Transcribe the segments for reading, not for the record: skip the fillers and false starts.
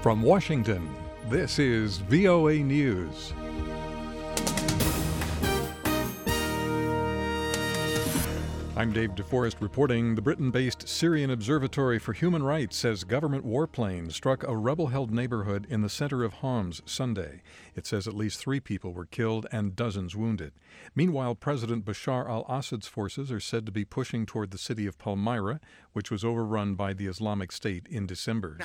From Washington, this is VOA News. I'm Dave DeForest reporting. The Britain-based Syrian Observatory for Human Rights says government warplanes struck a rebel-held neighborhood in the center of Homs Sunday. It says at least 3 people were killed and dozens wounded. Meanwhile, President Bashar al-Assad's forces are said to be pushing toward the city of Palmyra, which was overrun by the Islamic State in December.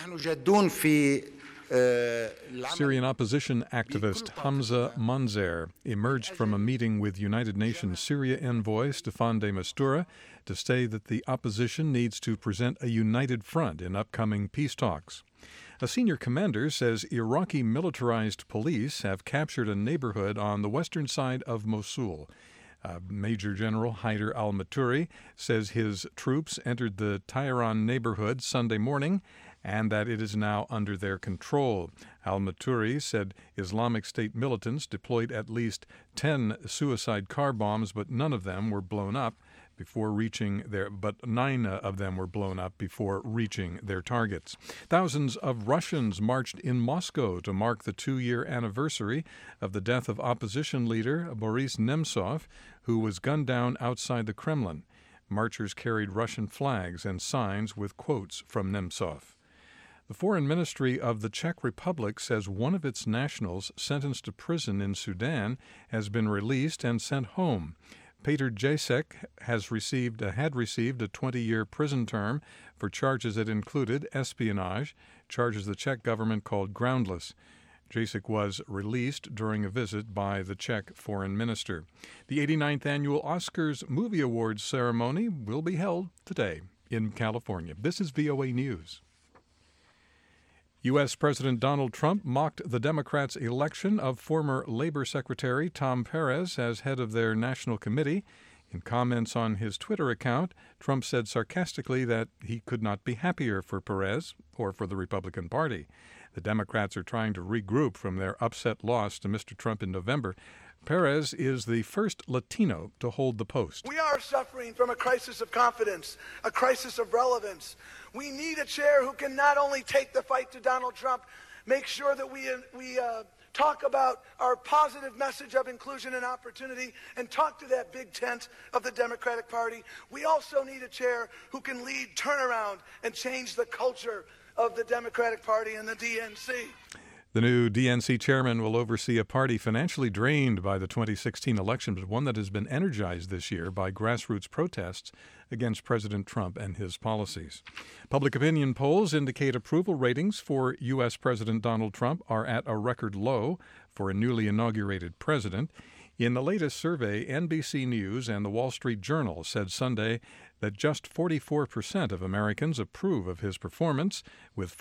Syrian opposition activist Hamza Manzer emerged from a meeting with United Nations Syria envoy Staffan de Mistura to say that the opposition needs to present a united front in upcoming peace talks. A senior commander says Iraqi militarized police have captured a neighborhood on the western side of Mosul. Major General Haider al-Maturi says his troops entered the Tehran neighborhood Sunday morning and that it is now under their control. Al-Maturi said Islamic State militants deployed at least 10 suicide car bombs, but none of them were blown up before reaching their, but 9 of them were blown up before reaching their targets. Thousands of Russians marched in Moscow to mark the 2-year anniversary of the death of opposition leader Boris Nemtsov, who was gunned down outside the Kremlin. Marchers carried Russian flags and signs with quotes from Nemtsov. The Foreign Ministry of the Czech Republic says one of its nationals sentenced to prison in Sudan has been released and sent home. Petr Jacek had received a 20-year prison term for charges that included espionage, charges the Czech government called groundless. Jacek was released during a visit by the Czech foreign minister. The 89th annual Oscars Movie Awards ceremony will be held today in California. This is VOA News. U.S. President Donald Trump mocked the Democrats' election of former Labor Secretary Tom Perez as head of their national committee. In comments on his Twitter account, Trump said sarcastically that he could not be happier for Perez or for the Republican Party. The Democrats are trying to regroup from their upset loss to Mr. Trump in November. Perez is the first Latino to hold the post. We are suffering from a crisis of confidence, a crisis of relevance. We need a chair who can not only take the fight to Donald Trump, make sure that we talk about our positive message of inclusion and opportunity and talk to that big tent of the Democratic Party. We also need a chair who can lead turnaround and change the culture of the Democratic Party and the DNC. The new DNC chairman will oversee a party financially drained by the 2016 election, but one that has been energized this year by grassroots protests against President Trump and his policies. Public opinion polls indicate approval ratings for U.S. President Donald Trump are at a record low for a newly inaugurated president. In the latest survey, NBC News and the Wall Street Journal said Sunday that just 44% of Americans approve of his performance, with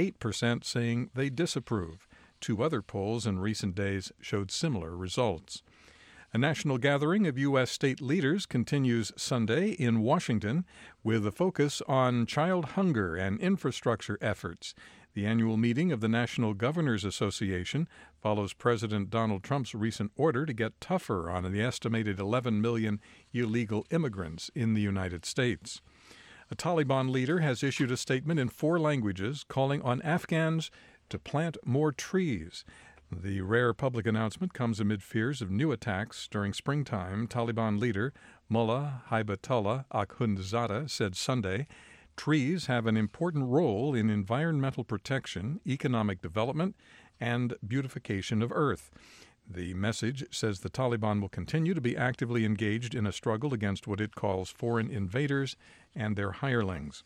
48% saying they disapprove. 2 other polls in recent days showed similar results. A national gathering of U.S. state leaders continues Sunday in Washington with a focus on child hunger and infrastructure efforts. The annual meeting of the National Governors Association follows President Donald Trump's recent order to get tougher on the estimated 11 million illegal immigrants in the United States. A Taliban leader has issued a statement in 4 languages calling on Afghans to plant more trees. The rare public announcement comes amid fears of new attacks during springtime. Taliban leader Mullah Hibatullah Akhundzada said Sunday, "Trees have an important role in environmental protection, economic development, and beautification of Earth." The message says the Taliban will continue to be actively engaged in a struggle against what it calls foreign invaders and their hirelings.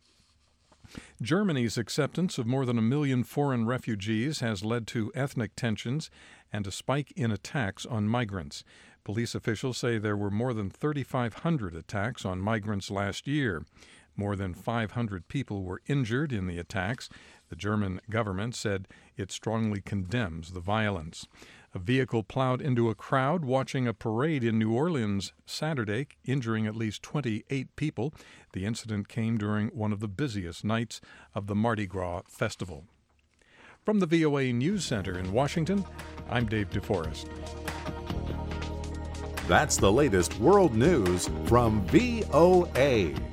Germany's acceptance of more than 1 million foreign refugees has led to ethnic tensions and a spike in attacks on migrants. Police officials say there were more than 3,500 attacks on migrants last year. More than 500 people were injured in the attacks. The German government said it strongly condemns the violence. A vehicle plowed into a crowd watching a parade in New Orleans Saturday, injuring at least 28 people. The incident came during one of the busiest nights of the Mardi Gras festival. From the VOA News Center in Washington, I'm Dave DeForest. That's the latest world news from VOA.